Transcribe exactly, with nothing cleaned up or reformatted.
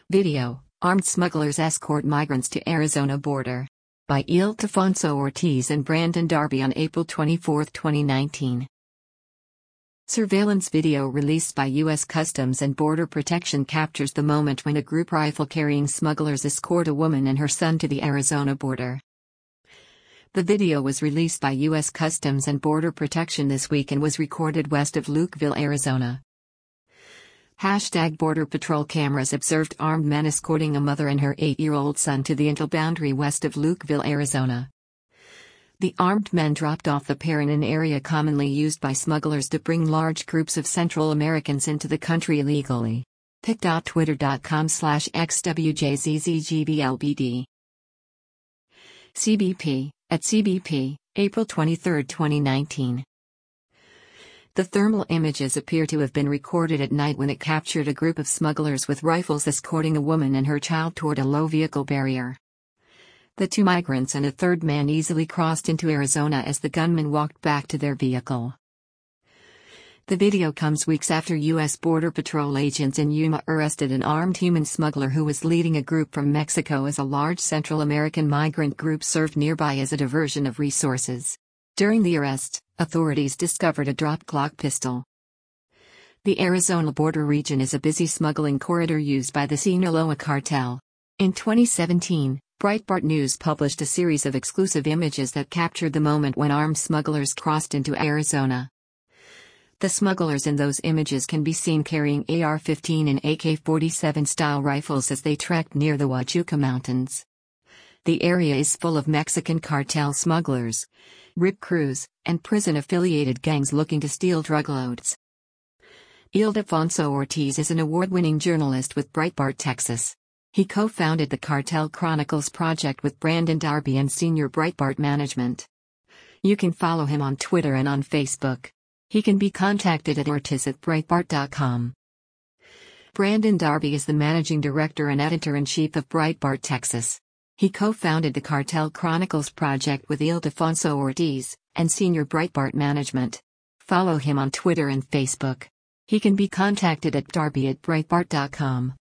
Video: Armed smugglers escort migrants to Arizona border. By Ildefonso Ortiz and Brandon Darby on April twenty-fourth, twenty nineteen. Surveillance video released by U S Customs and Border Protection captures the moment when a group rifle-carrying smugglers escort a woman and her son to the Arizona border. The video was released by U S Customs and Border Protection this week and was recorded west of Lukeville, Arizona. Hashtag Border Patrol cameras observed armed men escorting a mother and her eight-year-old son to the Intel boundary west of Lukeville, Arizona. The armed men dropped off the pair in an area commonly used by smugglers to bring large groups of Central Americans into the country illegally. pic dot twitter dot com slash x w j z z g b l b d. C B P, at C B P, April twenty-third, twenty nineteen. The thermal images appear to have been recorded at night when it captured a group of smugglers with rifles escorting a woman and her child toward a low vehicle barrier. The two migrants and a third man easily crossed into Arizona as the gunmen walked back to their vehicle. The video comes weeks after U S Border Patrol agents in Yuma arrested an armed human smuggler who was leading a group from Mexico as a large Central American migrant group served nearby as a diversion of resources. During the arrest, authorities discovered a drop-Glock pistol. The Arizona border region is a busy smuggling corridor used by the Sinaloa cartel. In twenty seventeen, Breitbart News published a series of exclusive images that captured the moment when armed smugglers crossed into Arizona. The smugglers in those images can be seen carrying A R fifteen and A K forty-seven style rifles as they trekked near the Huachuca Mountains. The area is full of Mexican cartel smugglers, rip crews, and prison-affiliated gangs looking to steal drug loads. Ildefonso Ortiz is an award-winning journalist with Breitbart, Texas. He co-founded the Cartel Chronicles project with Brandon Darby and senior Breitbart management. You can follow him on Twitter and on Facebook. He can be contacted at ortiz at breitbart dot com. Brandon Darby is the managing director and editor-in-chief of Breitbart, Texas. He co-founded the Cartel Chronicles project with Ildefonso Ortiz and senior Breitbart management. Follow him on Twitter and Facebook. He can be contacted at darby at breitbart dot com.